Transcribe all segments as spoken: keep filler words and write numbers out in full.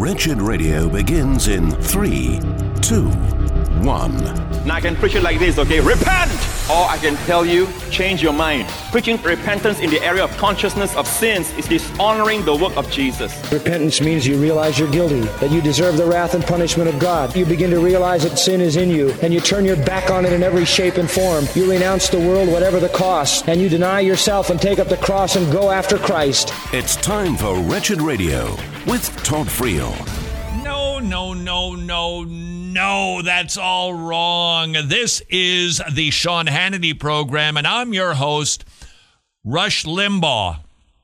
Wretched Radio begins in three, two, one. Now I can preach it like this, okay? Repent! Or I can tell you, change your mind. Preaching repentance in the area of consciousness of sins is dishonoring the work of Jesus. Repentance means you realize you're guilty, that you deserve the wrath and punishment of God. You begin to realize that sin is in you, and you turn your back on it in every shape and form. You renounce the world, whatever the cost, and you deny yourself and take up the cross and go after Christ. It's time for Wretched Radio with Todd Friel. No, no, no, no, no, that's all wrong. This is the Sean Hannity program, and I'm your host, Rush Limbaugh.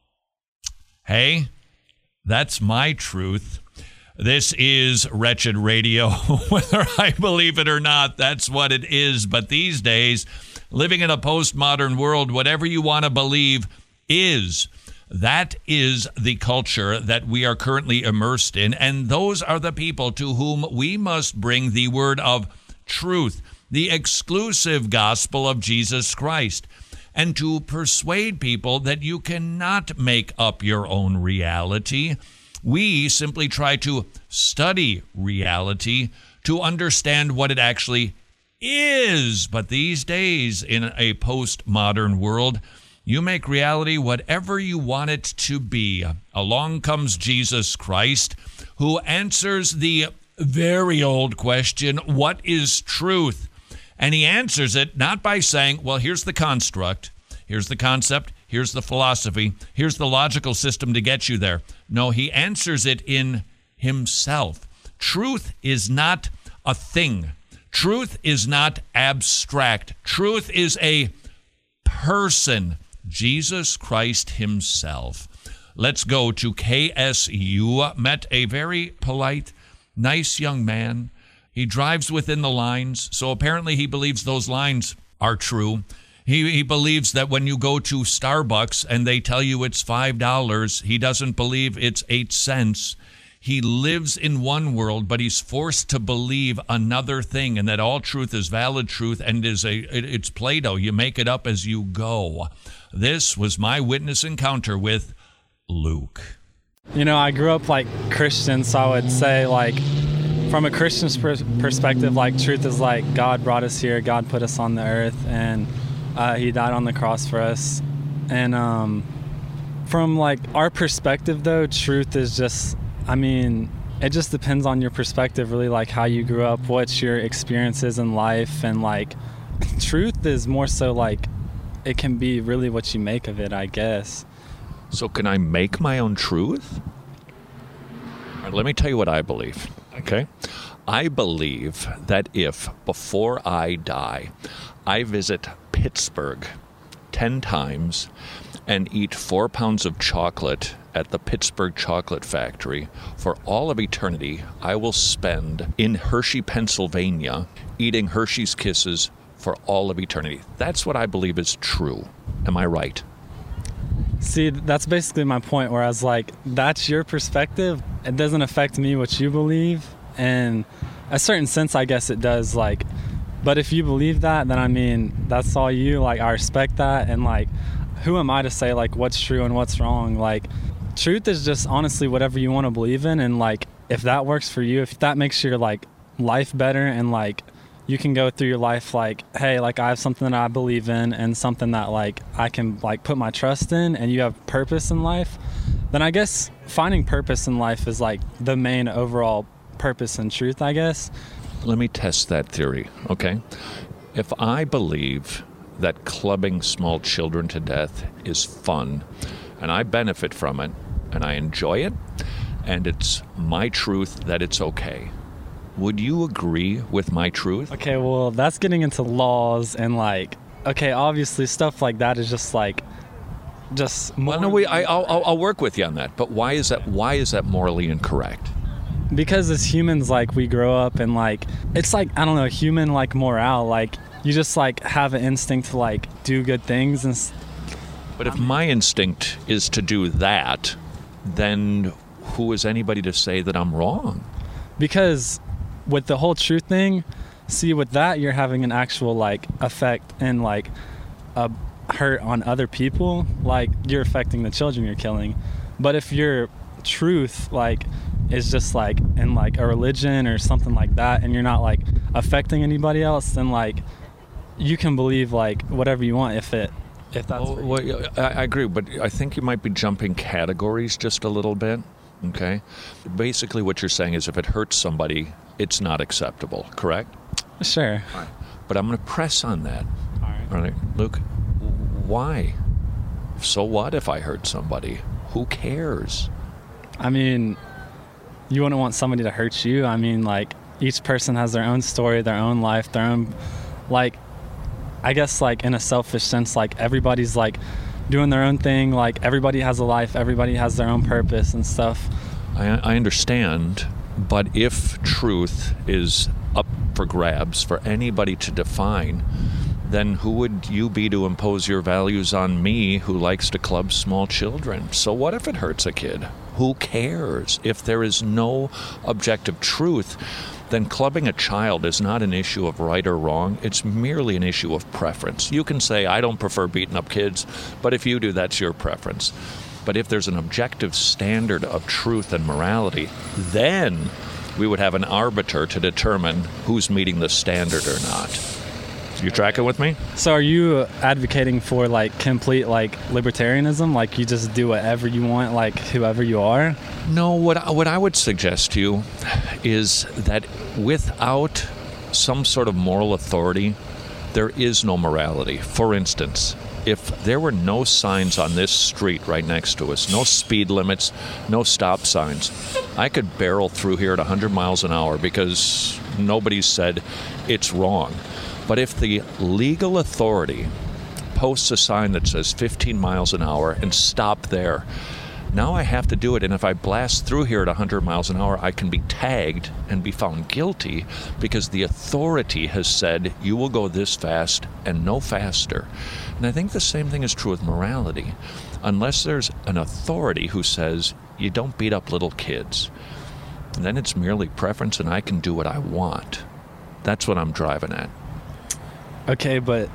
Hey, that's my truth. This is Wretched Radio. Whether I believe it or not, that's what it is. But these days, living in a postmodern world, whatever you want to believe is. That is the culture that we are currently immersed in, and those are the people to whom we must bring the word of truth, the exclusive gospel of Jesus Christ, and to persuade people that you cannot make up your own reality. We simply try to study reality to understand what it actually is. But these days, in a postmodern world, you make reality whatever you want it to be. Along comes Jesus Christ, who answers the very old question, what is truth? And he answers it not by saying, well, here's the construct, here's the concept, here's the philosophy, here's the logical system to get you there. No, he answers it in himself. Truth is not a thing. Truth is not abstract. Truth is a person. Jesus Christ himself. Let's go to K S U. Met a very polite, nice young man. He drives within the lines, so apparently he believes those lines are true. He, he believes that when you go to Starbucks and they tell you it's five dollars, he doesn't believe it's eight cents. He lives in one world, but he's forced to believe another thing, and that all truth is valid truth and is a it, it's Play-Doh. You make it up as you go. This was my witness encounter with Luke. You know, I grew up like Christian, so I would say like from a Christian's pers- perspective, like truth is like God brought us here, God put us on the earth, and uh, he died on the cross for us. And um, from like our perspective though, truth is just, I mean, it just depends on your perspective, really, like how you grew up, what's your experiences in life, and like truth is more so like it can be really what you make of it, I guess. So can I make my own truth? All right, let me tell you what I believe, okay? I believe that if, before I die, I visit Pittsburgh ten times and eat four pounds of chocolate at the Pittsburgh Chocolate Factory, for all of eternity, I will spend in Hershey, Pennsylvania, eating Hershey's Kisses for all of eternity. That's what I believe is true. Am I right? See, that's basically my point, where I was like, that's your perspective. It doesn't affect me what you believe. And a certain sense, I guess it does. Like, but if you believe that, then I mean, that's all you. Like, I respect that. And like, who am I to say like what's true and what's wrong? Like, truth is just honestly whatever you want to believe in. And like, if that works for you, if that makes your like life better, and like you can go through your life like, hey, like I have something that I believe in and something that like I can like put my trust in, and you have purpose in life, then I guess finding purpose in life is like the main overall purpose and truth, I guess. Let me test that theory, okay? If I believe that clubbing small children to death is fun, and I benefit from it, and I enjoy it, and it's my truth that it's okay, would you agree with my truth? Okay, well, that's getting into laws and like, okay, obviously stuff like that is just like, just more. Well, no, we, I, I'll, I'll work with you on that. But why is that? Why is that morally incorrect? Because as humans, like we grow up and like, it's like, I don't know, human like morale, like you just like have an instinct to like do good things. And. But if my instinct is to do that, then who is anybody to say that I'm wrong? Because with the whole truth thing, see, with that, you're having an actual like effect and like a hurt on other people. Like you're affecting the children you're killing. But if your truth, like is just like in like a religion or something like that, and you're not like affecting anybody else, then like you can believe like whatever you want if it if that's Well, well, yeah, I I agree, but I think you might be jumping categories just a little bit. Okay, basically what you're saying is if it hurts somebody, it's not acceptable. Correct? sure. But I'm going to press on that. All right. All right, Luke. Why? So what if I hurt somebody? Who cares? I mean, you wouldn't want somebody to hurt you. I mean, like, each person has their own story, their own life, their own, like, I guess, like, in a selfish sense, like, everybody's, like, doing their own thing. Like, everybody has a life. Everybody has their own purpose and stuff. I, I understand, but if truth is up for grabs for anybody to define, then who would you be to impose your values on me who likes to club small children? So what if it hurts a kid? Who cares? If there is no objective truth, then clubbing a child is not an issue of right or wrong. It's merely an issue of preference. You can say, I don't prefer beating up kids, but if you do, that's your preference. But if there's an objective standard of truth and morality, then we would have an arbiter to determine who's meeting the standard or not. You tracking with me? So are you advocating for, like, complete, like, libertarianism? Like, you just do whatever you want, like, whoever you are? No, what, I- what I would suggest to you is that without some sort of moral authority, there is no morality. For instance, if there were no signs on this street right next to us, no speed limits, no stop signs, I could barrel through here at one hundred miles an hour because nobody said it's wrong. But if the legal authority posts a sign that says fifteen miles an hour and stop there, now I have to do it. And if I blast through here at one hundred miles an hour, I can be tagged and be found guilty because the authority has said you will go this fast and no faster. And I think the same thing is true with morality. Unless there's an authority who says you don't beat up little kids, then it's merely preference and I can do what I want. That's what I'm driving at. Okay, but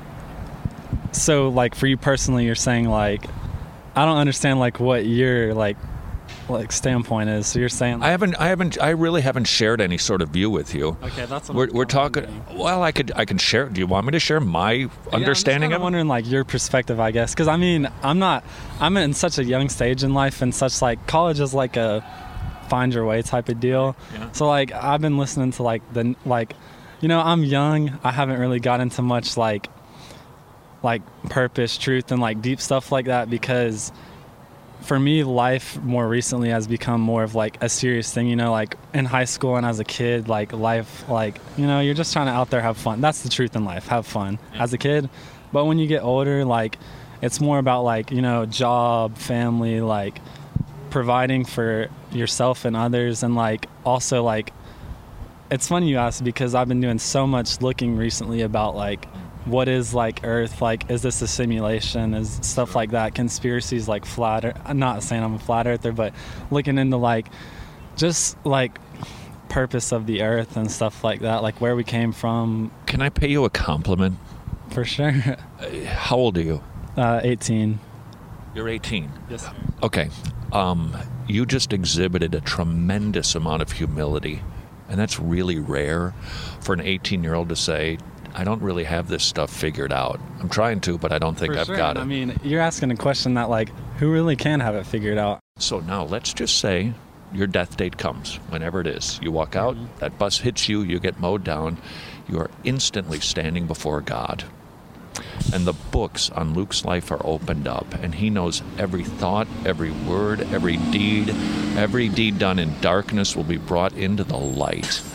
so, like, for you personally, you're saying, like, I don't understand, like, what your, like, like standpoint is. So you're saying, I haven't, I haven't, I really haven't shared any sort of view with you. okay, that's what We're, I'm we're talking. wondering. Well, I could, I can share. Do you want me to share my understanding yeah, I'm of it? wondering, like, your perspective, I guess, because I mean, I'm not, I'm in such a young stage in life, and such, like, college is like a find your way type of deal. Yeah. So, like, I've been listening to, like, the, like, you know, I'm young. I haven't really got into much, like, like purpose, truth, and, like, deep stuff like that, because for me, life more recently has become more of, like, a serious thing. You know, like, in high school and as a kid, like, life, like, you know, you're just trying to out there have fun. That's the truth in life, have fun as a kid. But when you get older, like, it's more about, like, you know, job, family, like, providing for yourself and others, and, like, also, like, it's funny you ask, because I've been doing so much looking recently about, like, what is, like, Earth, like, is this a simulation, is stuff like that, conspiracies, like, flat earth. I'm not saying I'm a flat earther, but looking into, like, just, like, purpose of the Earth and stuff like that, like, where we came from. Can I pay you a compliment? For sure. Uh, How old are you? uh, eighteen. You're eighteen. Yes, sir. Okay. Um, you just exhibited a tremendous amount of humility, and that's really rare for an eighteen-year-old to say, I don't really have this stuff figured out. I'm trying to, but I don't think For I've sure. got it. I mean, you're asking a question that, like, who really can have it figured out? So now let's just say your death date comes, whenever it is. You walk out, that bus hits you, you get mowed down, you are instantly standing before God. And the books on Luke's life are opened up, and he knows every thought, every word, every deed. Every deed done in darkness will be brought into the light.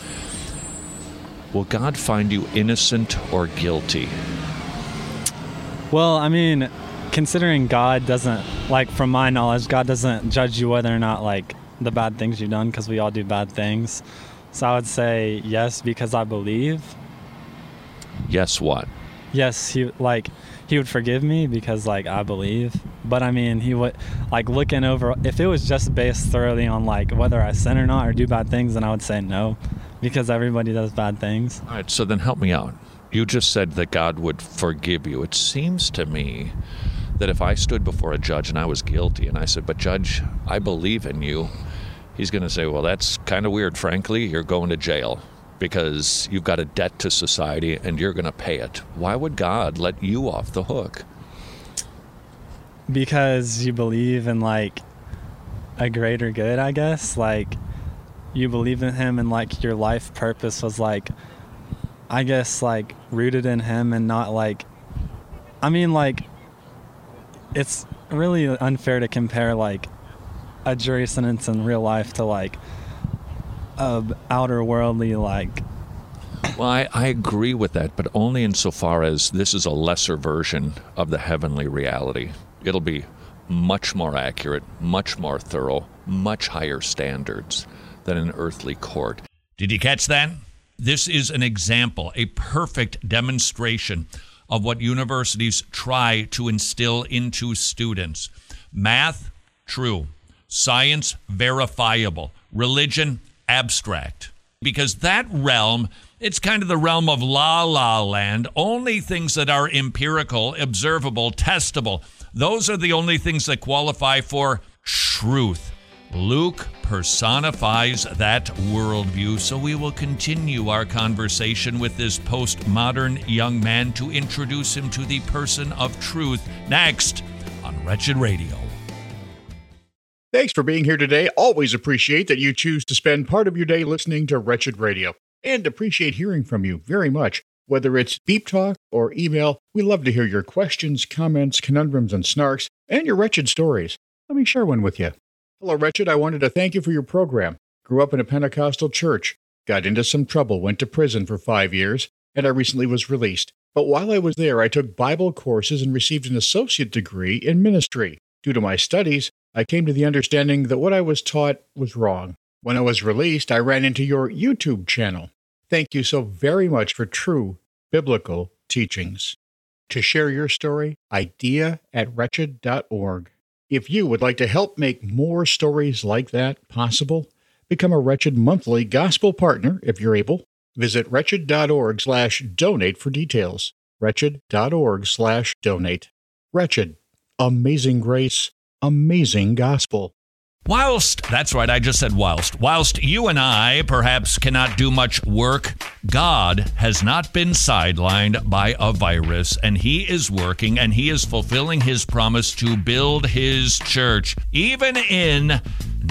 Will God find you innocent or guilty? Well, I mean, considering God doesn't, like, from my knowledge, God doesn't judge you whether or not, like, the bad things you've done, because we all do bad things. So I would say yes, because I believe. Yes, what? Yes, he, like, he would forgive me because, like, I believe. But, I mean, he would, like, looking over, if it was just based thoroughly on, like, whether I sin or not or do bad things, then I would say no, because everybody does bad things. All right, so then help me out. You just said that God would forgive you. It seems to me that if I stood before a judge and I was guilty and I said, but Judge, I believe in you, he's going to say, well, that's kind of weird, frankly. You're going to jail because you've got a debt to society and you're going to pay it. Why would God let you off the hook? Because you believe in, like, a greater good, I guess. Like, you believe in him and, like, your life purpose was, like, I guess, like, rooted in him and not, like, I mean, like, it's really unfair to compare, like, a jury sentence in real life to, like, a outer worldly, like... Well, I, I agree with that, but only insofar as this is a lesser version of the heavenly reality. It'll be much more accurate, much more thorough, much higher standards than an earthly court. Did you catch that? This is an example, a perfect demonstration of what universities try to instill into students. Math, true. Science, verifiable. Religion, abstract. Because that realm, it's kind of the realm of la-la land. Only things that are empirical, observable, testable. Those are the only things that qualify for truth. Luke personifies that worldview, so we will continue our conversation with this postmodern young man to introduce him to the person of truth next on Wretched Radio. Thanks for being here today. Always appreciate that you choose to spend part of your day listening to Wretched Radio, and appreciate hearing from you very much. Whether it's Beep Talk or email, we love to hear your questions, comments, conundrums, and snarks, and your wretched stories. Let me share one with you. Hello, Wretched. I wanted to thank you for your program. Grew up in a Pentecostal church, got into some trouble, went to prison for five years, and I recently was released. But while I was there, I took Bible courses and received an associate degree in ministry. Due to my studies, I came to the understanding that what I was taught was wrong. When I was released, I ran into your YouTube channel. Thank you so very much for true biblical teachings. To share your story, idea at wretched dot org. If you would like to help make more stories like that possible, become a Wretched monthly gospel partner if you're able. Visit wretched dot org slash donate for details. wretched dot org slash donate. Wretched. Amazing grace. Amazing gospel. Whilst, that's right, I just said whilst, whilst you and I perhaps cannot do much work, God has not been sidelined by a virus, and he is working and he is fulfilling his promise to build his church, even in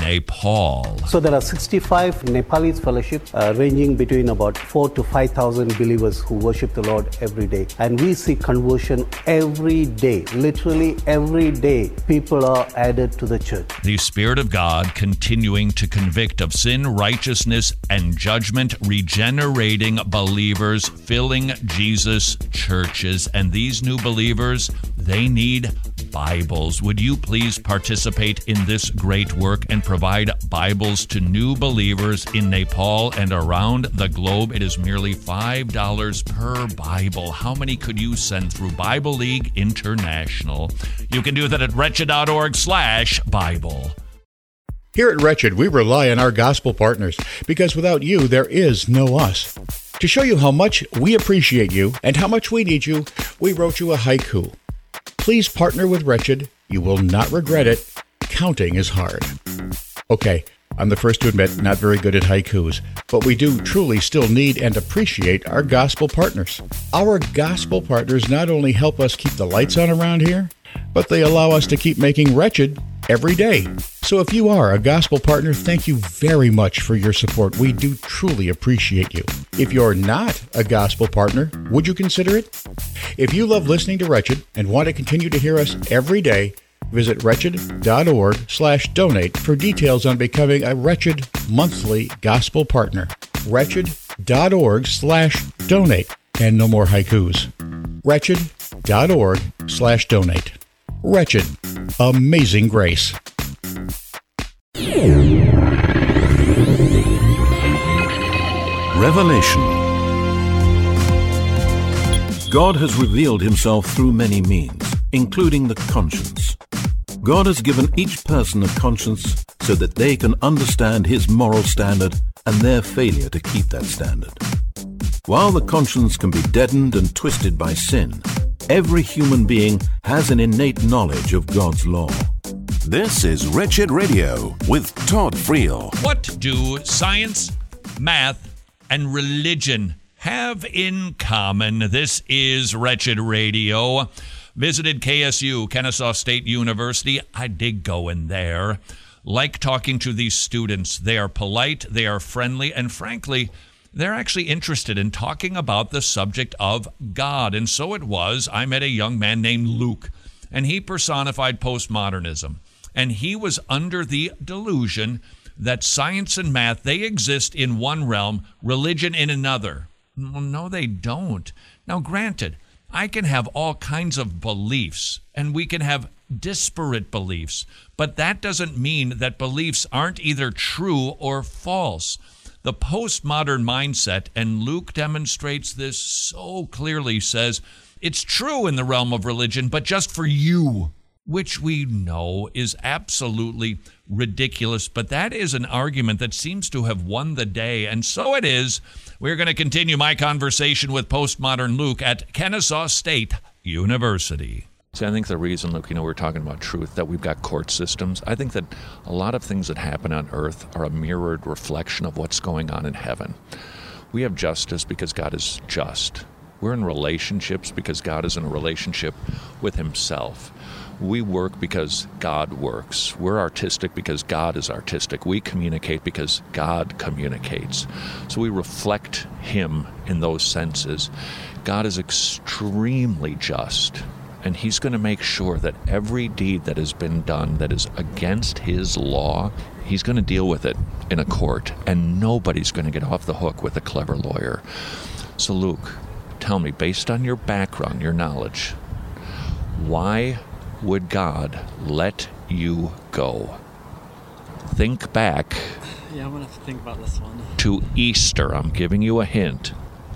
Nepal. So there are sixty-five Nepalese fellowships uh, ranging between about four to five thousand believers who worship the Lord every day. And we see conversion every day. Literally every day, people are added to the church. The Spirit of God continuing to convict of sin, righteousness, and judgment, regenerating believers, filling Jesus' churches. And these new believers, they need Bibles. Would you please participate in this great work and provide Bibles to new believers in Nepal and around the globe? It is merely five dollars per Bible. How many could you send through Bible League International? You can do that at wretched dot org slash Bible. Here at Wretched, we rely on our gospel partners, because without you, there is no us. To show you how much we appreciate you and how much we need you, we wrote you a haiku. Please partner with Wretched. You will not regret it. Counting is hard. Okay, I'm the first to admit, not very good at haikus, but we do truly still need and appreciate our gospel partners. Our gospel partners not only help us keep the lights on around here, but they allow us to keep making Wretched every day. So if you are a gospel partner, thank you very much for your support. We do truly appreciate you. If you're not a gospel partner, would you consider it? If you love listening to Wretched and want to continue to hear us every day, visit wretched dot org slash donate for details on becoming a Wretched monthly gospel partner. wretched dot org slash donate. And no more haikus. wretched dot org slash donate. Wretched. Amazing grace. Revelation. God has revealed himself through many means, including the conscience. God has given each person a conscience so that they can understand his moral standard and their failure to keep that standard. While the conscience can be deadened and twisted by sin, every human being has an innate knowledge of God's law. This is Wretched Radio with Todd Friel. What do science, math, and religion have in common? This is Wretched Radio. Visited K S U, Kennesaw State University. I dig going there. Like talking to these students. They are polite, they are friendly, and frankly, they're actually interested in talking about the subject of God. And so it was, I met a young man named Luke, and he personified postmodernism. And he was under the delusion that science and math, they exist in one realm, religion in another. Well, no, they don't. Now, granted, I can have all kinds of beliefs, and we can have disparate beliefs, but that doesn't mean that beliefs aren't either true or false. The postmodern mindset, and Luke demonstrates this so clearly, says it's true in the realm of religion, but just for you, which we know is absolutely ridiculous. But that is an argument that seems to have won the day, and so it is. We're going to continue my conversation with postmodern Luke at Kennesaw State University. See, I think the reason, Luke, you know, we're talking about truth, that we've got court systems. I think that a lot of things that happen on earth are a mirrored reflection of what's going on in heaven. We have justice because God is just. We're in relationships because God is in a relationship with himself. We work because God works. We're artistic because God is artistic. We communicate because God communicates. So we reflect him in those senses. God is extremely just, and he's going to make sure that every deed that has been done that is against his law, he's going to deal with it in a court, and nobody's going to get off the hook with a clever lawyer. So Luke, tell me, based on your background, your knowledge, why would God let you go? Think back. Yeah, I'm going to have to think about this one. To Easter. I'm giving you a hint.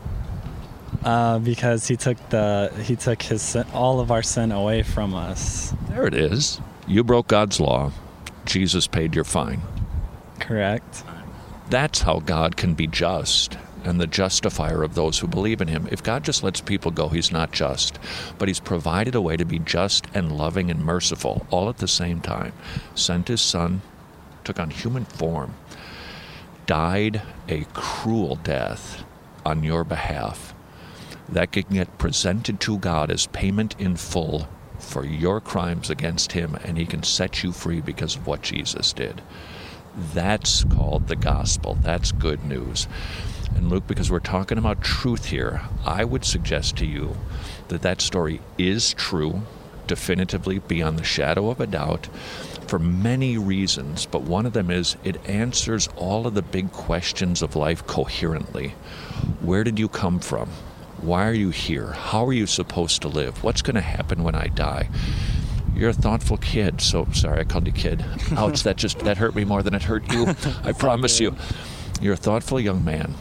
Uh, because he took the he took his sin, all of our sin away from us. There it is. You broke God's law. Jesus paid your fine. Correct. That's how God can be just and the justifier of those who believe in him. If God just lets people go, he's not just. But he's provided a way to be just and loving and merciful all at the same time. Sent his son, took on human form, died a cruel death on your behalf. That can get presented to God as payment in full for your crimes against him, and he can set you free because of what Jesus did. That's called the gospel. That's good news. And Luke, because we're talking about truth here, I would suggest to you that that story is true, definitively, beyond the shadow of a doubt, for many reasons. But one of them is it answers all of the big questions of life coherently. Where did you come from? Why are you here? How are you supposed to live? What's going to happen when I die? You're a thoughtful kid. So, sorry, I called you kid. Ouch, that just, that hurt me more than it hurt you. I promise you. You're a thoughtful young man.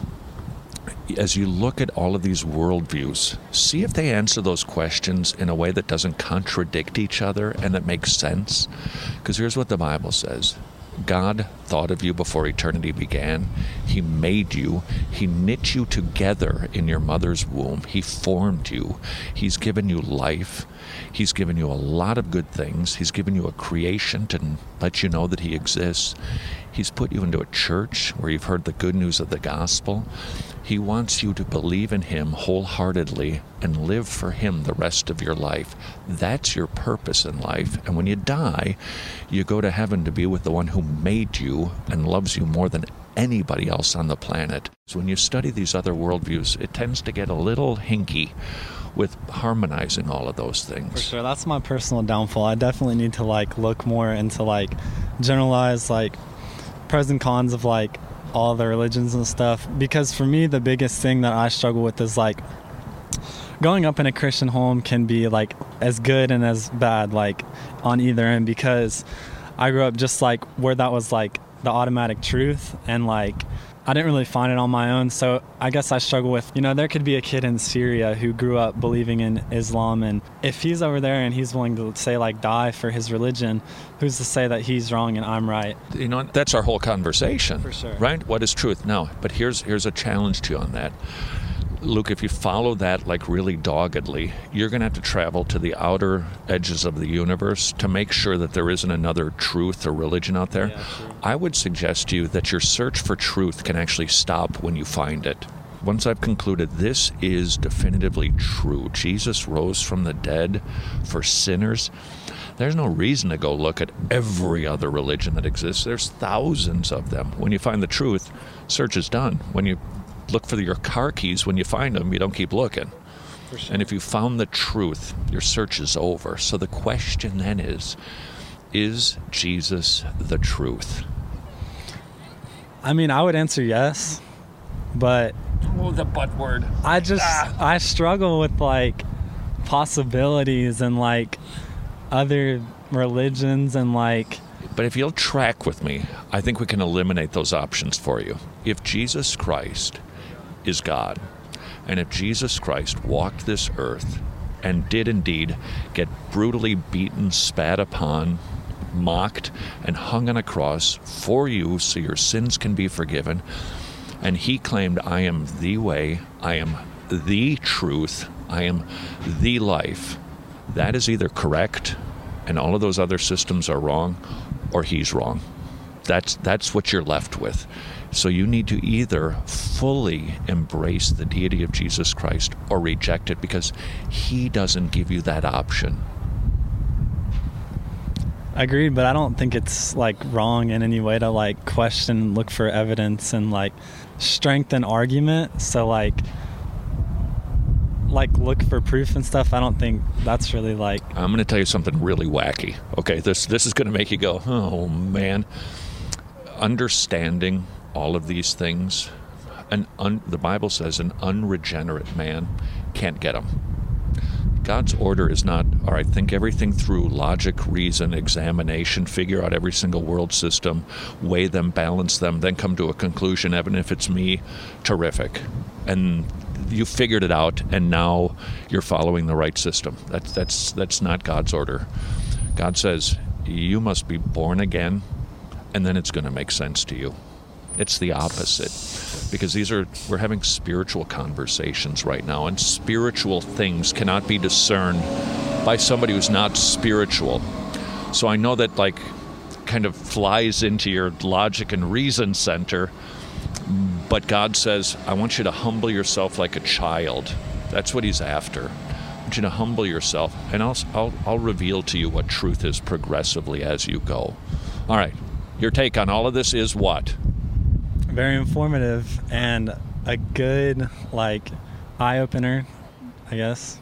As you look at all of these worldviews, see if they answer those questions in a way that doesn't contradict each other and that makes sense. Because here's what the Bible says. God thought of you before eternity began. He made you. He knit you together in your mother's womb. He formed you. He's given you life. He's given you a lot of good things. He's given you a creation to let you know that he exists. He's put you into a church where you've heard the good news of the gospel. He wants you to believe in him wholeheartedly and live for him the rest of your life. That's your purpose in life. And when you die, you go to heaven to be with the one who made you and loves you more than anybody else on the planet. So when you study these other worldviews, it tends to get a little hinky with harmonizing all of those things. For sure. That's my personal downfall. I definitely need to like look more into like generalized like pros and cons of like all the religions and stuff, because for me the biggest thing that I struggle with is like growing up in a Christian home can be like as good and as bad like on either end, because I grew up just like where that was like the automatic truth, and like I didn't really find it on my own. So I guess I struggle with, you know, there could be a kid in Syria who grew up believing in Islam, and if he's over there and he's willing to say like die for his religion, who's to say that he's wrong and I'm right? You know, that's our whole conversation. For sure. Right? What is truth? No, but here's here's a challenge to you on that. Luke, if you follow that like really doggedly, you're going to have to travel to the outer edges of the universe to make sure that there isn't another truth or religion out there. Yeah, sure. I would suggest to you that your search for truth can actually stop when you find it. Once I've concluded this is definitively true, Jesus rose from the dead for sinners, there's no reason to go look at every other religion that exists. There's thousands of them. When you find the truth, search is done. When you look for your car keys, when you find them, you don't keep looking. For sure. And if you found the truth, your search is over. So the question then is, is Jesus the truth? I mean, I would answer yes, but... Oh, the but word. I just, ah. I struggle with, like, possibilities and, like, other religions and, like... But if you'll track with me, I think we can eliminate those options for you. If Jesus Christ is God, and if Jesus Christ walked this earth and did indeed get brutally beaten, spat upon, mocked, and hung on a cross for you so your sins can be forgiven, and he claimed, I am the way, I am the truth, I am the life, that is either correct, and all of those other systems are wrong, or he's wrong. That's that's what you're left with. So you need to either fully embrace the deity of Jesus Christ or reject it, because he doesn't give you that option. Agreed, but I don't think it's like wrong in any way to like question, look for evidence, and like strengthen argument. So like like look for proof and stuff. I don't think that's really like... I'm going to tell you something really wacky. Okay, this this is going to make you go, oh man. Understanding all of these things, an un, the Bible says an unregenerate man can't get them. God's order is not, all right, think everything through, logic, reason, examination, figure out every single world system, weigh them, balance them, then come to a conclusion, even if it's me, terrific. And you figured it out, and now you're following the right system. That's, that's, that's not God's order. God says, you must be born again, and then it's going to make sense to you. It's the opposite, because these are, we're having spiritual conversations right now, and spiritual things cannot be discerned by somebody who's not spiritual. So I know that like kind of flies into your logic and reason center, but God says, I want you to humble yourself like a child. That's what he's after. I want you to humble yourself, and I'll, I'll, I'll reveal to you what truth is progressively as you go. All right, your take on all of this is what? Very informative and a good, like, eye-opener, I guess.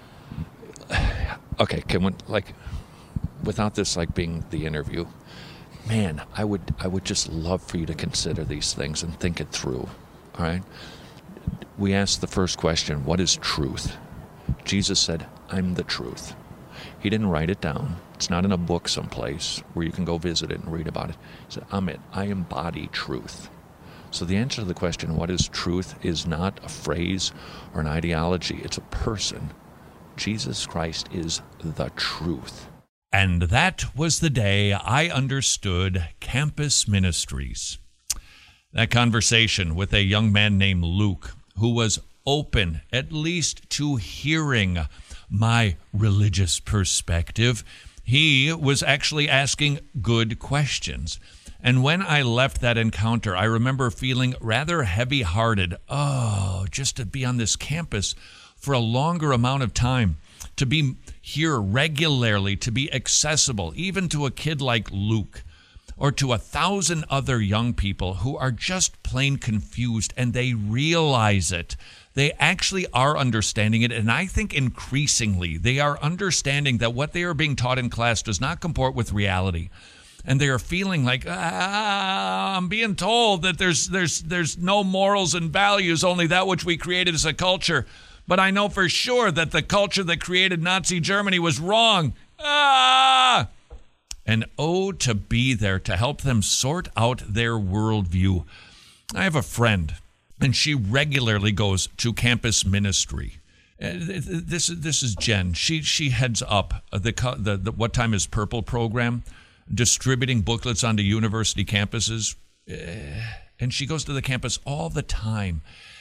Okay, can we, like, without this, like, being the interview, man, I would, I would just love for you to consider these things and think it through, all right? We asked the first question, what is truth? Jesus said, I'm the truth. He didn't write it down. It's not in a book someplace where you can go visit it and read about it. He said, I'm it. I embody truth. So the answer to the question, what is truth, is not a phrase or an ideology. It's a person. Jesus Christ is the truth. And that was the day I understood campus ministries. That conversation with a young man named Luke, who was open at least to hearing my religious perspective. He was actually asking good questions. And when I left that encounter, I remember feeling rather heavy-hearted. Oh, just to be on this campus for a longer amount of time, to be here regularly, to be accessible, even to a kid like Luke, or to a thousand other young people who are just plain confused, and they realize it. They actually are understanding it, and I think increasingly they are understanding that what they are being taught in class does not comport with reality. And they are feeling like, ah, I'm being told that there's there's there's no morals and values, only that which we created as a culture. But I know for sure that the culture that created Nazi Germany was wrong. Ah! And oh, to be there to help them sort out their worldview. I have a friend, and she regularly goes to campus ministry. Uh, this, this is Jen. She she heads up the, the, the What Time is Purple program, distributing booklets onto university campuses. Uh, and she goes to the campus all the time.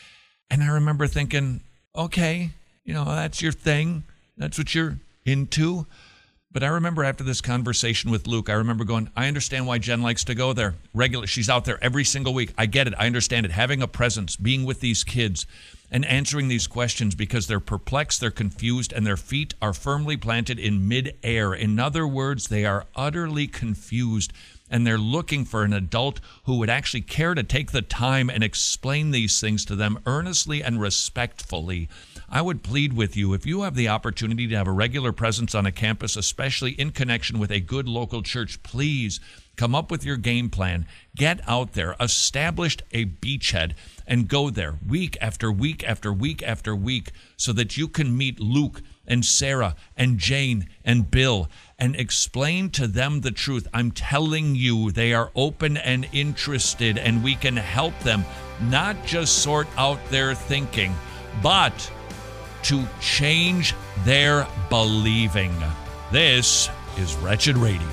And I remember thinking, okay, you know, that's your thing. That's what you're into. But I remember after this conversation with Luke, I remember going, I understand why Jen likes to go there. Regular, she's out there every single week. I get it. I understand it. Having a presence, being with these kids and answering these questions because they're perplexed, they're confused, and their feet are firmly planted in midair. In other words, they are utterly confused, and they're looking for an adult who would actually care to take the time and explain these things to them earnestly and respectfully. I would plead with you, if you have the opportunity to have a regular presence on a campus, especially in connection with a good local church, please come up with your game plan. Get out there, establish a beachhead, and go there week after week after week after week so that you can meet Luke and Sarah and Jane and Bill and explain to them the truth. I'm telling you, they are open and interested, and we can help them not just sort out their thinking, but to change their believing. This is Wretched Radio.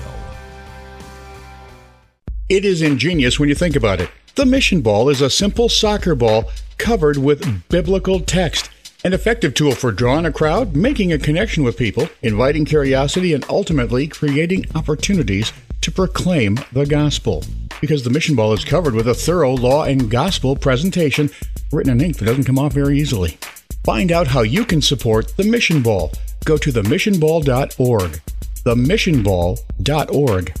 It is ingenious when you think about it. The Mission Ball is a simple soccer ball covered with biblical text. An effective tool for drawing a crowd, making a connection with people, inviting curiosity, and ultimately creating opportunities to proclaim the gospel. Because the Mission Ball is covered with a thorough law and gospel presentation written in ink that doesn't come off very easily. Find out how you can support the Mission Ball. Go to the mission ball dot org. the mission ball dot org.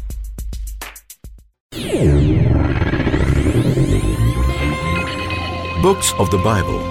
Books of the Bible.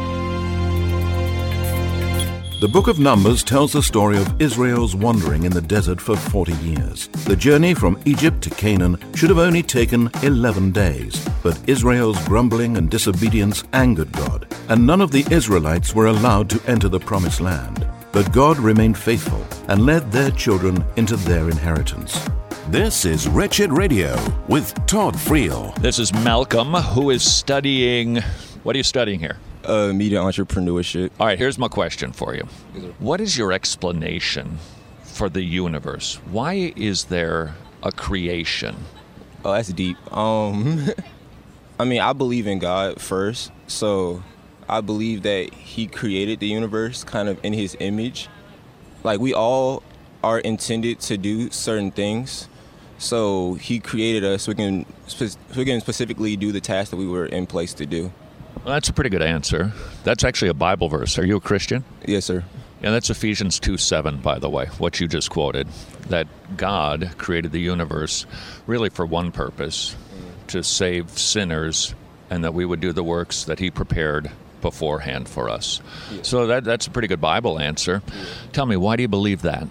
The book of Numbers tells the story of Israel's wandering in the desert for forty years. The journey from Egypt to Canaan should have only taken eleven days, but Israel's grumbling and disobedience angered God, and none of the Israelites were allowed to enter the promised land. But God remained faithful and led their children into their inheritance. This is Wretched Radio with Todd Friel. This is Malcolm, who is studying... What are you studying here? Uh, media entrepreneurship. All right, here's my question for you. What is your explanation for the universe? Why is there a creation? Oh, that's deep. Um, I mean, I believe in God first, so I believe that He created the universe kind of in His image. Like, we all are intended to do certain things, so He created us so we can, spe- we can specifically do the task that we were in place to do. Well, that's a pretty good answer. That's actually a Bible verse. Are you a Christian? Yes, sir. Yeah, that's Ephesians two seven, by the way, what you just quoted, that God created the universe really for one purpose, to save sinners, and that we would do the works that He prepared beforehand for us. Yeah. So that that's a pretty good Bible answer. Yeah. Tell me, why do you believe that?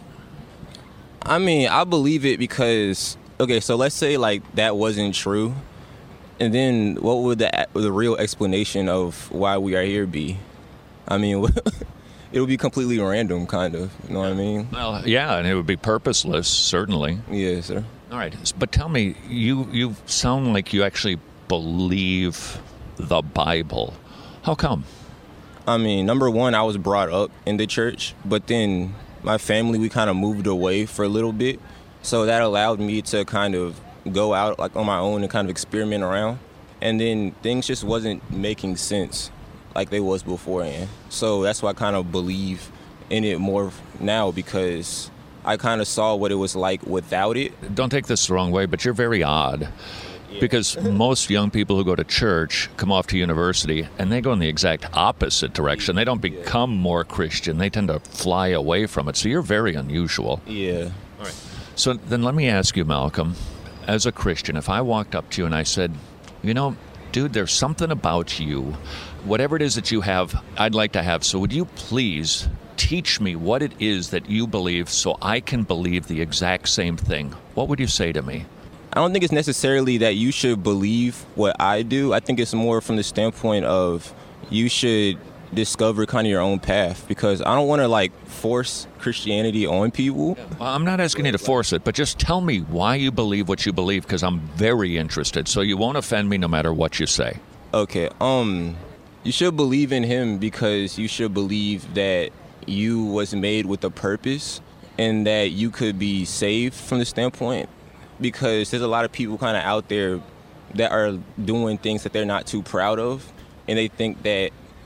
I mean, I believe it because, okay, so let's say, like, that wasn't true. And then what would the the real explanation of why we are here be? I mean, it would be completely random, kind of. You know what I mean? Well, yeah, and it would be purposeless, certainly. Yes, sir. All right, but tell me, you, you sound like you actually believe the Bible. How come? I mean, number one, I was brought up in the church, but then my family, we kind of moved away for a little bit. So that allowed me to kind of go out like on my own and kind of experiment around, and then things just wasn't making sense like they was beforehand. So that's why I kind of believe in it more now, because I kind of saw what it was like without it. Don't take this the wrong way, but you're very odd. Yeah. Because most young people who go to church come off to university and they go in the exact opposite direction. They don't become more Christian. They tend to fly away from it. So you're very unusual. Yeah. All right. So then let me ask you, Malcolm, as a Christian, if I walked up to you and I said, you know, dude, there's something about you, whatever it is that you have, I'd like to have. So would you please teach me what it is that you believe so I can believe the exact same thing? What would you say to me? I don't think it's necessarily that you should believe what I do. I think it's more from the standpoint of you should discover kind of your own path, because I don't want to like force Christianity on people. Well, I'm not asking you to force it, but just tell me why you believe what you believe, because I'm very interested, so you won't offend me no matter what you say. Okay, um, you should believe in Him because you should believe that you was made with a purpose and that you could be saved from the standpoint, because there's a lot of people kind of out there that are doing things that they're not too proud of, and they think that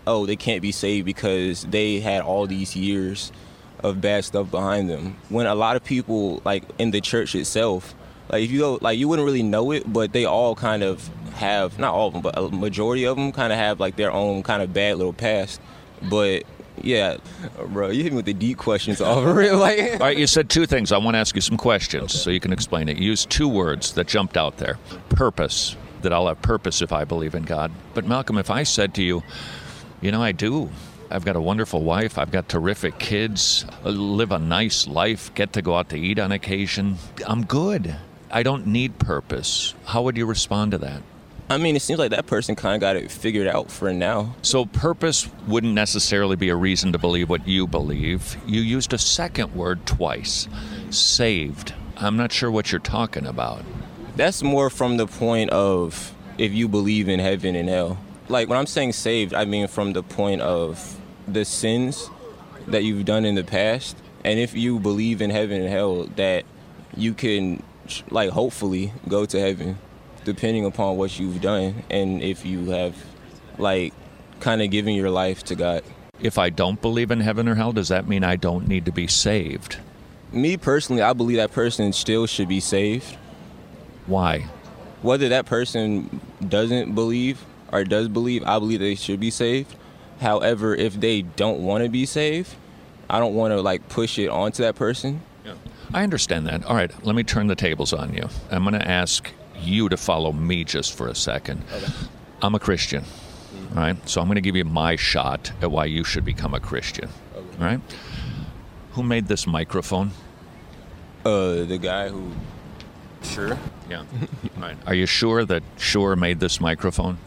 oh, they can't be saved because they had all these years of bad stuff behind them. When a lot of people, like in the church itself, like if you go, like you wouldn't really know it, but they all kind of have, not all of them, but a majority of them kind of have like their own kind of bad little past. But yeah, bro, you hit me with the deep questions over real. Like, all right, you said two things. I want to ask you some questions okay. so you can explain it. You used two words that jumped out there. Purpose, that I'll have purpose if I believe in God. But Malcolm, if I said to you, you know, I do. I've got a wonderful wife. I've got terrific kids. I live a nice life. Get to go out to eat on occasion. I'm good. I don't need purpose. How would you respond to that? I mean, it seems like that person kind of got it figured out for now. So purpose wouldn't necessarily be a reason to believe what you believe. You used a second word twice, saved. I'm not sure what you're talking about. That's more from the point of if you believe in heaven and hell. Like when I'm saying saved, I mean from the point of the sins that you've done in the past. And if you believe in heaven and hell, that you can, like, hopefully go to heaven, depending upon what you've done, and if you have, like, kind of given your life to God. If I don't believe in heaven or hell, does that mean I don't need to be saved? Me, personally, I believe that person still should be saved. Why? Whether that person doesn't believe or does believe, I believe they should be saved. However, if they don't want to be saved, I don't want to, like, push it onto that person. Yeah. I understand that. All right, let me turn the tables on you. I'm going to ask you to follow me just for a second. Okay. I'm a Christian, mm-hmm. all right? So I'm going to give you my shot at why you should become a Christian, okay. all right? Who made this microphone? Uh, the guy who... Sure. Yeah. Right. Are you sure that Shure made this microphone?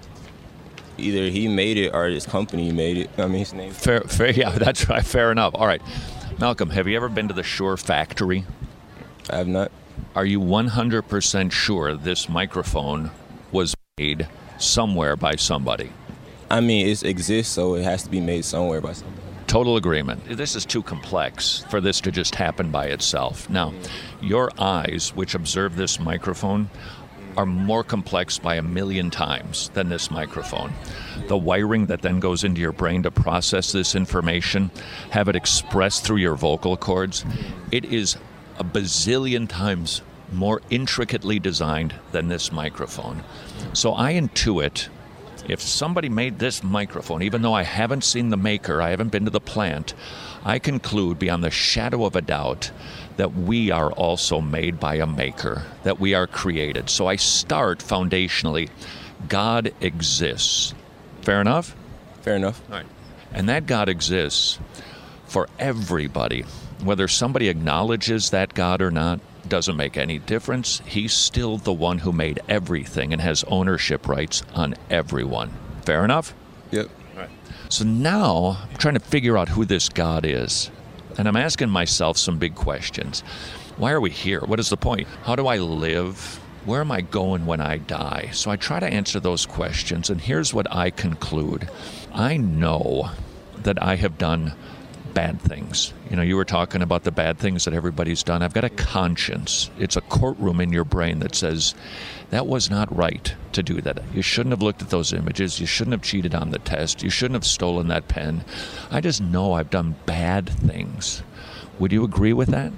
Either he made it or his company made it. I mean, his name. Fair, fair. Yeah, that's right. Fair enough. All right. Malcolm, have you ever been to the Shure factory? I have not. Are you one hundred percent sure this microphone was made somewhere by somebody? I mean, it exists, so it has to be made somewhere by somebody. Total agreement. This is too complex for this to just happen by itself. Now, your eyes, which observe this microphone, are more complex by a million times than this microphone. The wiring that then goes into your brain to process this information, have it expressed through your vocal cords, it is a bazillion times more intricately designed than this microphone. So I intuit, if somebody made this microphone, even though I haven't seen the maker, I haven't been to the plant, I conclude beyond the shadow of a doubt that we are also made by a maker, that we are created. So I start foundationally, God exists. Fair enough? Fair enough. All right. And that God exists for everybody. Whether somebody acknowledges that God or not doesn't make any difference. He's still the one who made everything and has ownership rights on everyone. Fair enough? Yep. Right. So now I'm trying to figure out who this God is. And I'm asking myself some big questions. Why are we here? What is the point? How do I live? Where am I going when I die? So I try to answer those questions, and here's what I conclude. I know that I have done bad things. You know, you were talking about the bad things that everybody's done. I've got a conscience. It's a courtroom in your brain that says, that was not right to do that. You shouldn't have looked at those images. You shouldn't have cheated on the test. You shouldn't have stolen that pen. I just know I've done bad things. Would you agree with that?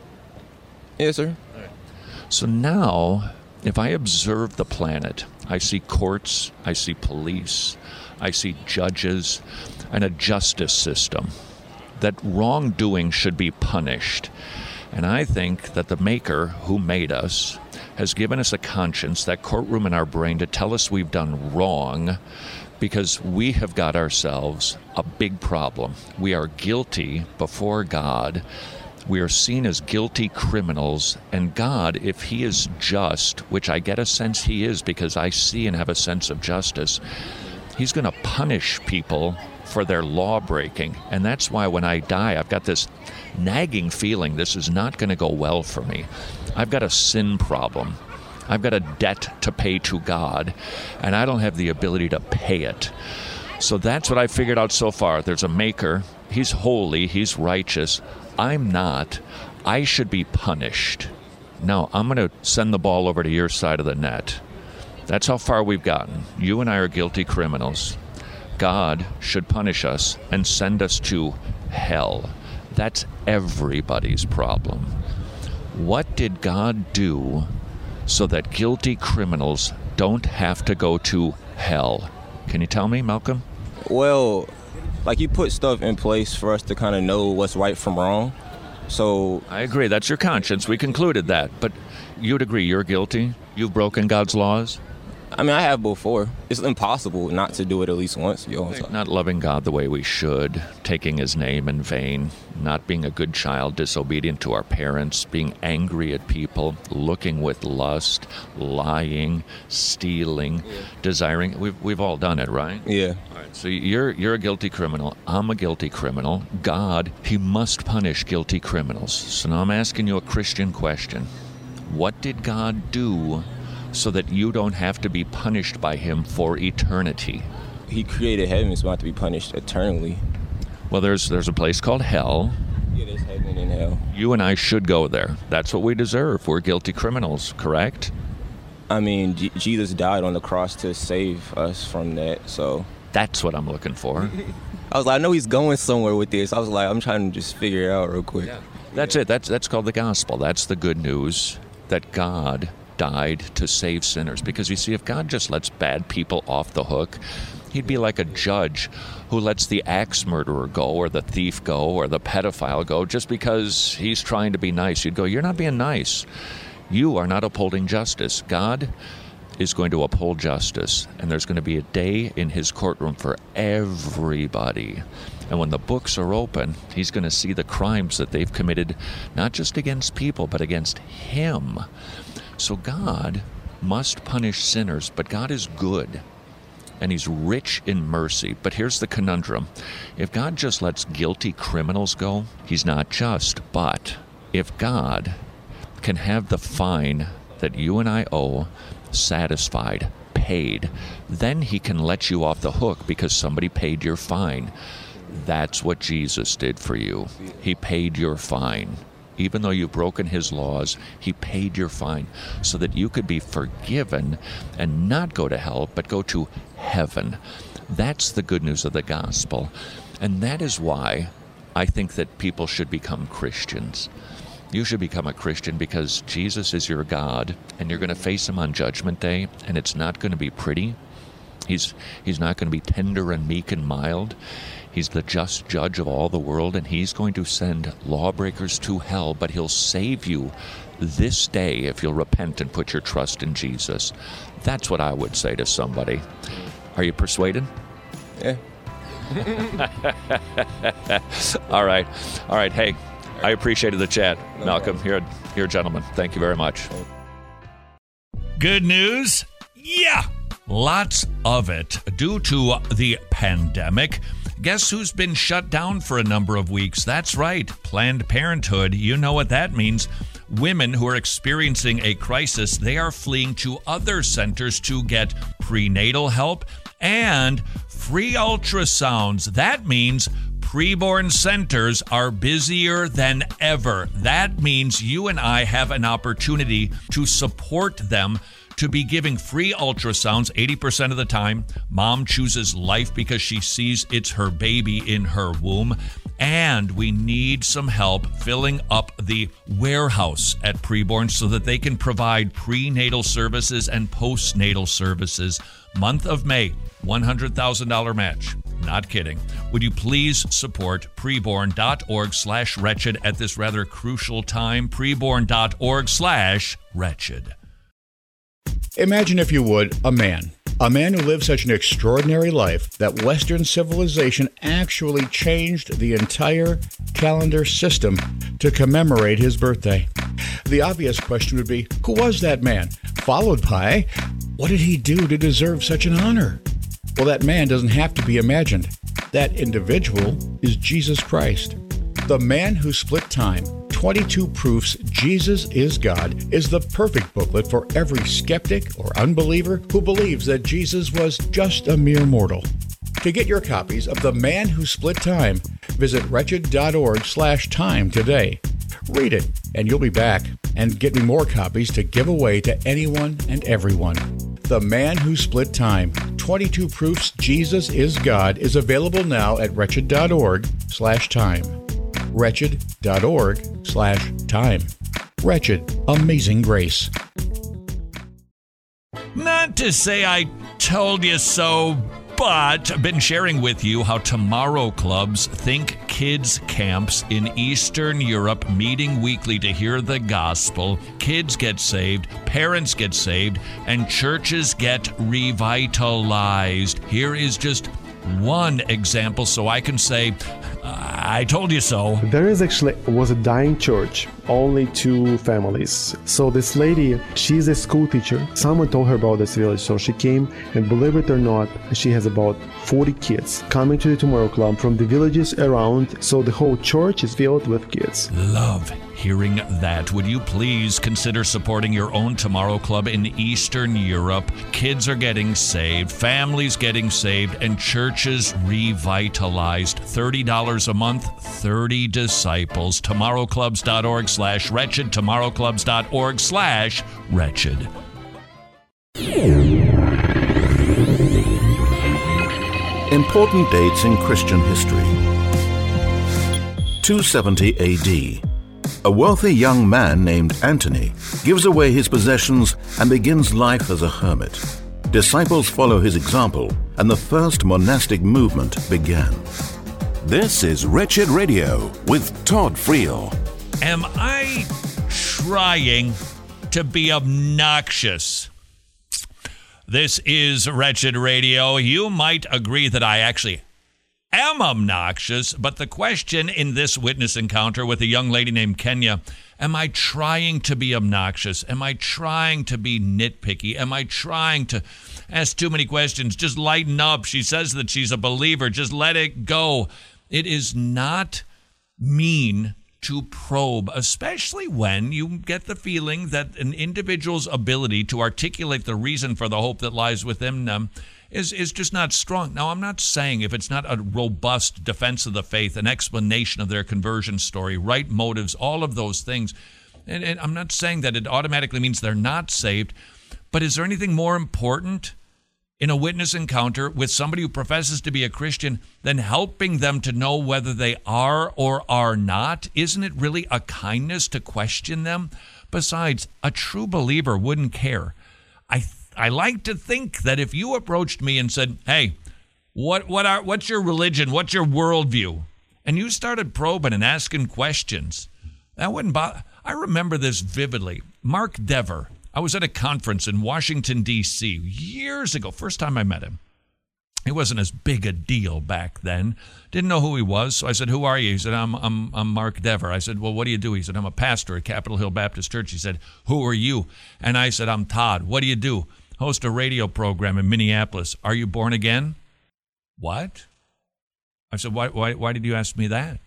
Yes, sir. So now, if I observe the planet, I see courts, I see police, I see judges, and a justice system, that wrongdoing should be punished. And I think that the Maker, who made us, has given us a conscience, that courtroom in our brain, to tell us we've done wrong, because we have got ourselves a big problem. We are guilty before God. We are seen as guilty criminals, and God, if He is just, which I get a sense He is because I see and have a sense of justice, He's going to punish people for their law breaking. And that's why when I die, I've got this nagging feeling this is not going to go well for me. I've got a sin problem. I've got a debt to pay to God, and I don't have the ability to pay it. So that's what I figured out so far. There's a Maker. He's holy. He's righteous. I'm not. I should be punished. Now, I'm going to send the ball over to your side of the net. That's how far we've gotten. You and I are guilty criminals. God should punish us and send us to hell. That's everybody's problem. What did God do so that guilty criminals don't have to go to hell? Can you tell me, Malcolm? Well, like, you put stuff in place for us to kind of know what's right from wrong. So I agree. That's your conscience. We concluded that. But you'd agree you're guilty? You've broken God's laws? I mean, I have before. It's impossible not to do it at least once. You know, like not loving God the way we should, taking his name in vain, not being a good child, disobedient to our parents, being angry at people, looking with lust, lying, stealing, yeah. desiring. We've we've all done it, right? Yeah. All right. So you're you're a guilty criminal. I'm a guilty criminal. God, he must punish guilty criminals. So now I'm asking you a Christian question. What did God do so that you don't have to be punished by him for eternity? He created heaven, so we don't have to be punished eternally. Well, there's there's a place called hell. Yeah, there's heaven and hell. You and I should go there. That's what we deserve. We're guilty criminals, correct? I mean, G- Jesus died on the cross to save us from that, so... That's what I'm looking for. I was like, I know he's going somewhere with this. I was like, I'm trying to just figure it out real quick. Yeah. That's yeah. it. That's that's called the gospel. That's the good news, that God died to save sinners. Because you see, if God just lets bad people off the hook, he'd be like a judge who lets the axe murderer go, or the thief go, or the pedophile go, just because he's trying to be nice. You'd go, you're not being nice. You are not upholding justice. God is going to uphold justice, and there's going to be a day in his courtroom for everybody. And when the books are open, he's going to see the crimes that they've committed, not just against people, but against him. So God must punish sinners, but God is good, and he's rich in mercy. But here's the conundrum. If God just lets guilty criminals go, he's not just. But if God can have the fine that you and I owe satisfied, paid, then he can let you off the hook because somebody paid your fine. That's what Jesus did for you. He paid your fine. Even though you've broken his laws, he paid your fine so that you could be forgiven and not go to hell, but go to heaven. That's the good news of the gospel. And that is why I think that people should become Christians. You should become a Christian because Jesus is your God, and you're going to face him on Judgment Day, and it's not going to be pretty. He's he's not going to be tender and meek and mild. He's the just judge of all the world, and he's going to send lawbreakers to hell, but he'll save you this day if you'll repent and put your trust in Jesus. That's what I would say to somebody. Are you persuaded? Yeah. All right. All right. Hey, I appreciated the chat. No Malcolm, you're, you're a gentleman. Thank you very much. Good news? Yeah, lots of it. Due to the pandemic, guess who's been shut down for a number of weeks? That's right, Planned Parenthood. You know what that means. Women who are experiencing a crisis, they are fleeing to other centers to get prenatal help and free ultrasounds. That means preborn centers are busier than ever. That means you and I have an opportunity to support them, to be giving free ultrasounds eighty percent of the time. Mom chooses life because she sees it's her baby in her womb. And we need some help filling up the warehouse at Preborn so that they can provide prenatal services and postnatal services. Month of May, one hundred thousand dollars match. Not kidding. Would you please support preborn.org slash wretched at this rather crucial time? Preborn.org slash wretched. Imagine, if you would, a man. A man who lived such an extraordinary life that Western civilization actually changed the entire calendar system to commemorate his birthday. The obvious question would be, who was that man? Followed by, what did he do to deserve such an honor? Well, that man doesn't have to be imagined. That individual is Jesus Christ. The Man Who Split Time, twenty-two Proofs Jesus is God, is the perfect booklet for every skeptic or unbeliever who believes that Jesus was just a mere mortal. To get your copies of The Man Who Split Time, visit wretched.org slash time today. Read it, and you'll be back and get me more copies to give away to anyone and everyone. The Man Who Split Time, twenty-two Proofs Jesus is God, is available now at wretched.org slash time. Wretched.org slash time. Wretched, Amazing Grace. Not to say I told you so, but I've been sharing with you how Tomorrow Clubs think kids camps in Eastern Europe meeting weekly to hear the gospel. Kids get saved, parents get saved, and churches get revitalized. Here is just one example so I can say, I told you so. There is actually was a dying church, only two families. So this lady, she's a school teacher. Someone told her about this village, so she came, and believe it or not, she has about forty kids coming to the Tomorrow Club from the villages around. So the whole church is filled with kids. Love hearing that. Would you please consider supporting your own Tomorrow Club in Eastern Europe? Kids are getting saved, families getting saved, and churches revitalized. thirty dollars a month, thirty disciples. tomorrowclubs.org slash wretched. tomorrowclubs.org slash wretched. Important dates in Christian history. two seventy A D. A wealthy young man named Antony gives away his possessions and begins life as a hermit. Disciples follow his example, and the first monastic movement began. This is Wretched Radio with Todd Friel. Am I trying to be obnoxious? This is Wretched Radio. You might agree that I actually am obnoxious, but the question in this witness encounter with a young lady named Kenya, am I trying to be obnoxious? Am I trying to be nitpicky? Am I trying to ask too many questions? Just lighten up. She says that she's a believer. Just let it go. It is not mean to probe, especially when you get the feeling that an individual's ability to articulate the reason for the hope that lies within them is, is just not strong. Now, I'm not saying if it's not a robust defense of the faith, an explanation of their conversion story, right motives, all of those things, and, and I'm not saying that it automatically means they're not saved, but is there anything more important in a witness encounter with somebody who professes to be a Christian than helping them to know whether they are or are not? Isn't it really a kindness to question them? Besides, a true believer wouldn't care. I I like to think that if you approached me and said, hey, what what are what's your religion? What's your worldview? And you started probing and asking questions, that wouldn't bother. I remember this vividly. Mark Dever. I was at a conference in Washington, D C years ago. First time I met him. He wasn't as big a deal back then. Didn't know who he was. So I said, who are you? He said, I'm, I'm, I'm Mark Dever. I said, well, what do you do? He said, I'm a pastor at Capitol Hill Baptist Church. He said, who are you? And I said, I'm Todd. What do you do? Host a radio program in Minneapolis. Are you born again? What? I said, why, why, why did you ask me that?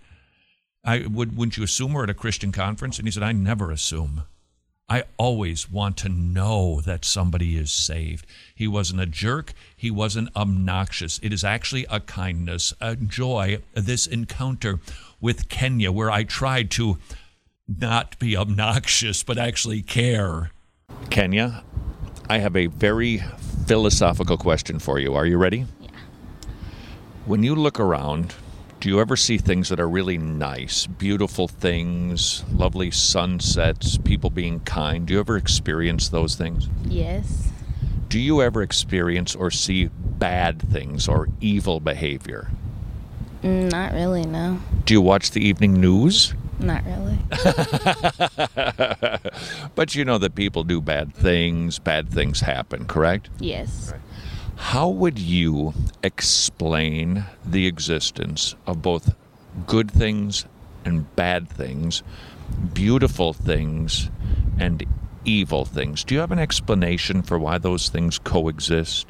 I would, wouldn't you assume we're at a Christian conference? And he said, I never assume. I always want to know that somebody is saved. He wasn't a jerk. He wasn't obnoxious. It is actually a kindness, a joy, this encounter with Kenya, where I tried to not be obnoxious, but actually care. Kenya, I have a very philosophical question for you. Are you ready? Yeah. When you look around, do you ever see things that are really nice, beautiful things, lovely sunsets, people being kind? Do you ever experience those things? Yes. Do you ever experience or see bad things or evil behavior? Mm, not really, no. Do you watch the evening news? Not really. But you know that people do bad things, bad things happen, correct? Yes. Right. How would you explain the existence of both good things and bad things, beautiful things and evil things? Do you have an explanation for why those things coexist?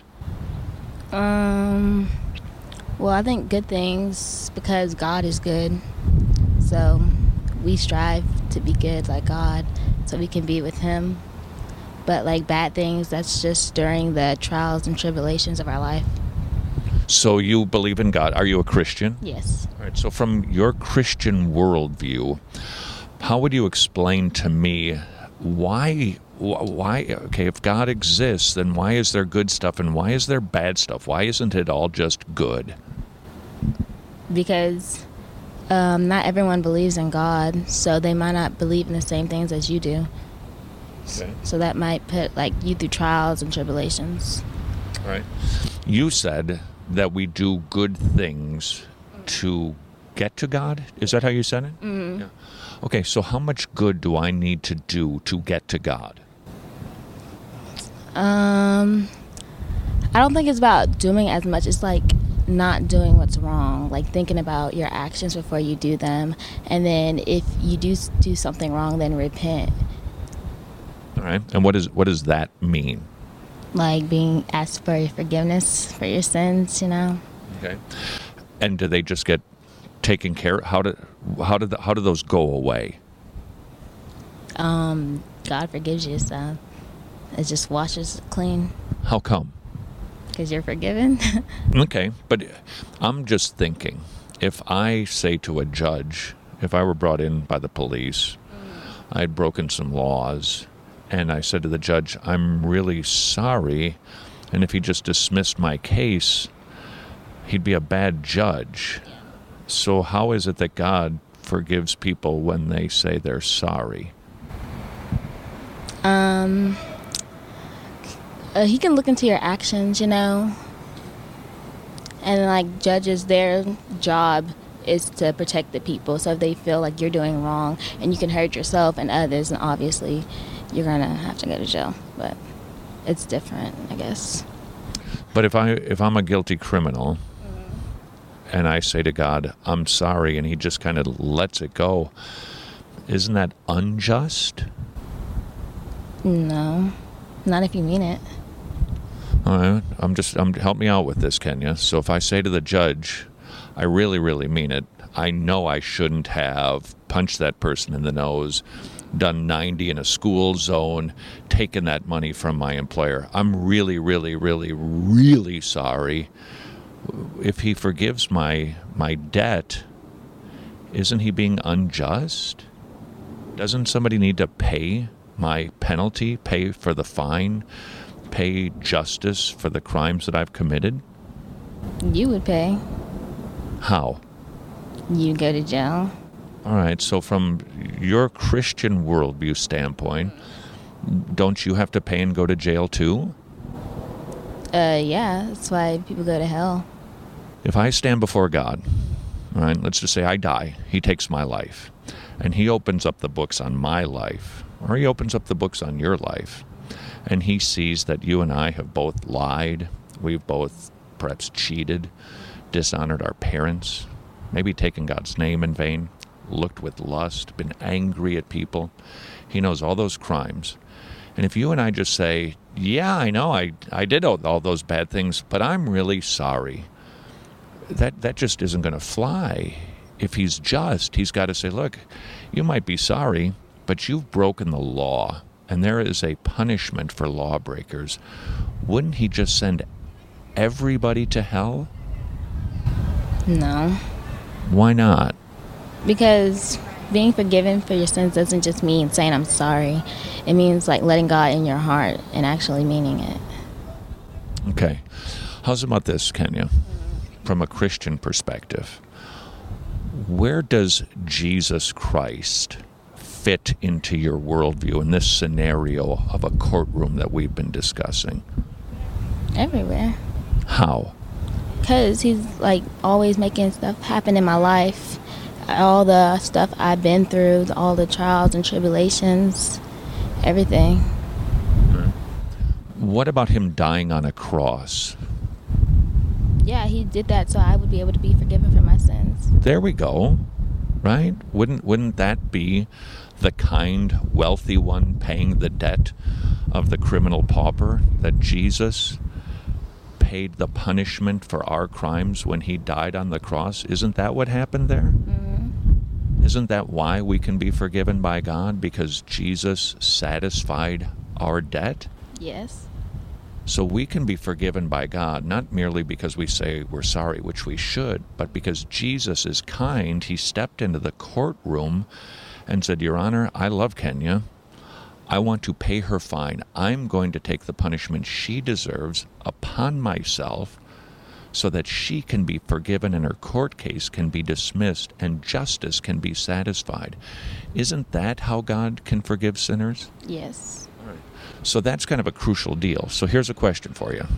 Um, well, I think good things because God is good. So we strive to be good like God so we can be with Him. But like bad things, that's just during the trials and tribulations of our life. So you believe in God. Are you a Christian? Yes. All right. So from your Christian worldview, how would you explain to me why why, okay, if God exists, then why is there good stuff and why is there bad stuff? Why isn't it all just good? Because um, not everyone believes in God, so they might not believe in the same things as you do. Okay. So that might put like you through trials and tribulations. All right. You said that we do good things to get to God. Is that how you said it? Mm-hmm. Yeah. Okay, so how much good do I need to do to get to God? Um, I don't think it's about doing as much. It's like not doing what's wrong, like thinking about your actions before you do them, and then if you do do something wrong, then repent. All right, and what is what does that mean? Like being asked for forgiveness for your sins, you know. Okay, and do they just get taken care of? How do how do the, how do those go away? Um, God forgives you, so it just washes clean. How come? Because you're forgiven. Okay, but I'm just thinking, if I say to a judge, if I were brought in by the police, I'd broken some laws, and I said to the judge, I'm really sorry, and if he just dismissed my case, he'd be a bad judge. So how is it that God forgives people when they say they're sorry? Um... Uh, he can look into your actions, you know, and like judges, their job is to protect the people. So if they feel like you're doing wrong and you can hurt yourself and others, and obviously you're gonna have to go to jail. But it's different, I guess. But if I if I'm a guilty criminal and I say to God, I'm sorry, and he just kind of lets it go, isn't that unjust? No, not if you mean it. All right, I'm just, I'm, help me out with this, Kenya. So if I say to the judge, I really, really mean it, I know I shouldn't have punched that person in the nose, done ninety in a school zone, taken that money from my employer. I'm really, really, really, really sorry. If he forgives my my debt, isn't he being unjust? Doesn't somebody need to pay my penalty, pay for the fine, pay justice for the crimes that I've committed? You would pay. How? You go to jail. All right, so from your Christian worldview standpoint, don't you have to pay and go to jail too? Uh, yeah, that's why people go to hell. If I stand before God, all right, let's just say I die, he takes my life, and he opens up the books on my life, or he opens up the books on your life, and he sees that you and I have both lied, we've both perhaps cheated, dishonored our parents, maybe taken God's name in vain, looked with lust, been angry at people. He knows all those crimes. And if you and I just say, yeah, I know I, I did all, all those bad things, but I'm really sorry, that, that just isn't going to fly. If he's just, he's got to say, look, you might be sorry, but you've broken the law, and there is a punishment for lawbreakers. Wouldn't he just send everybody to hell? No. Why not? Because being forgiven for your sins doesn't just mean saying I'm sorry. It means like letting God in your heart and actually meaning it. Okay. How's about this, Kenya? From a Christian perspective, where does Jesus Christ fit into your worldview in this scenario of a courtroom that we've been discussing? Everywhere. How? Because he's like always making stuff happen in my life. All the stuff I've been through, all the trials and tribulations, everything. What about him dying on a cross? Yeah, he did that so I would be able to be forgiven for my sins. There we go. Right? Wouldn't wouldn't that be the kind, wealthy one paying the debt of the criminal pauper, that Jesus paid the punishment for our crimes when he died on the cross? Isn't that what happened there? Mm-hmm. Isn't that why we can be forgiven by God? Because Jesus satisfied our debt? Yes. So we can be forgiven by God, not merely because we say we're sorry, which we should, but because Jesus is kind. He stepped into the courtroom and said, Your Honor, I love Kenya. I want to pay her fine. I'm going to take the punishment she deserves upon myself so that she can be forgiven and her court case can be dismissed and justice can be satisfied. Isn't that how God can forgive sinners? Yes. All right. So that's kind of a crucial deal. So here's a question for you.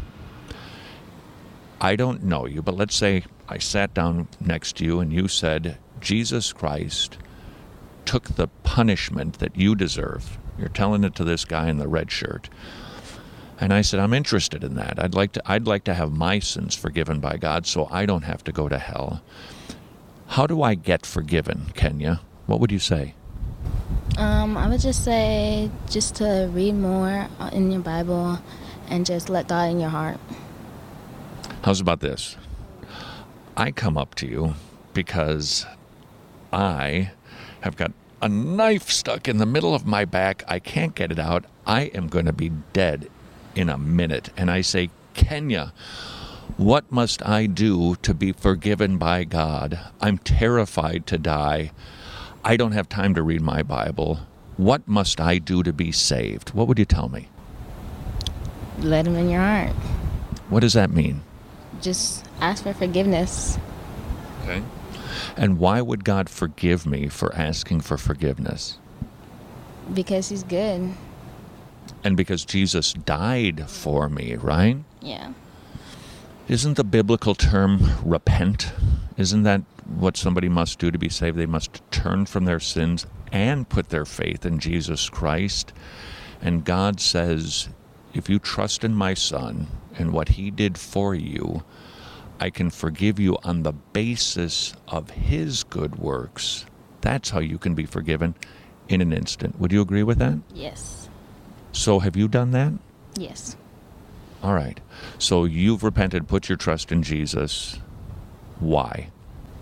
I don't know you, but let's say I sat down next to you and you said, Jesus Christ took the punishment that you deserve. You're telling it to this guy in the red shirt. And I said, I'm interested in that. I'd like to I'd like to have my sins forgiven by God so I don't have to go to hell. How do I get forgiven, Kenya? What would you say? Um, I would just say just to read more in your Bible and just let God in your heart. How's about this? I come up to you because I have got a knife stuck in the middle of my back. I can't get it out. I am going to be dead in a minute. And I say, Kenya, what must I do to be forgiven by God? I'm terrified to die. I don't have time to read my Bible. What must I do to be saved? What would you tell me? Let him in your heart. What does that mean? Just ask for forgiveness. Okay. And why would God forgive me for asking for forgiveness? Because he's good. And because Jesus died for me, right? Yeah. Isn't the biblical term repent? Isn't that what somebody must do to be saved? They must turn from their sins and put their faith in Jesus Christ. And God says, if you trust in my Son and what he did for you, I can forgive you on the basis of his good works. That's how you can be forgiven in an instant. Would you agree with that? Yes. So have you done that? Yes. All right. So you've repented, put your trust in Jesus. Why?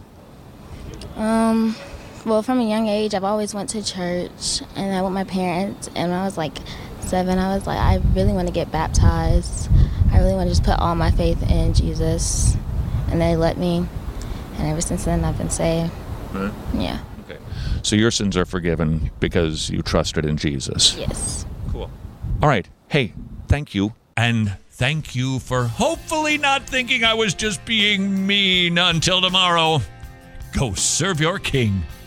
Um, well, from a young age, I've always went to church, and I went with my parents, and when I was like seven, I was like, I really want to get baptized. I really want to just put all my faith in Jesus. And they let me, and ever since then, I've been saved. Right. Yeah. Okay. So your sins are forgiven because you trusted in Jesus. Yes. Cool. All right. Hey, thank you. And thank you for hopefully not thinking I was just being mean. Until tomorrow, go serve your king.